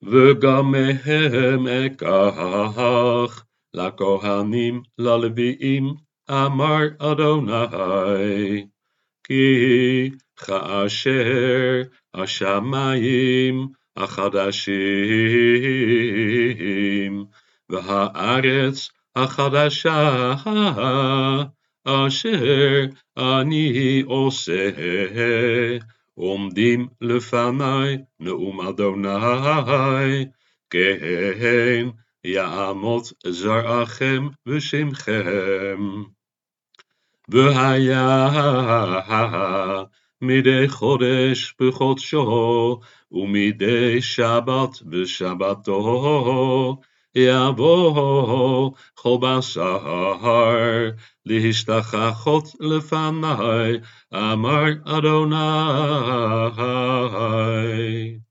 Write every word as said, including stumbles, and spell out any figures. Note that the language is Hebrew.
וגם מהם אקח לכהנים ללוויים, אמר אדוני, כי כאשר השמיים החדשים והארץ החדשה אשר אני עושה עומדים לפני נאום אדוני, כן יעמוד זרעכם ושמכם. והיה מדי חודש בחודשו ומדי שבת בשבתו יבוא כל בשר להשתחוות לפני, אמר אדוני.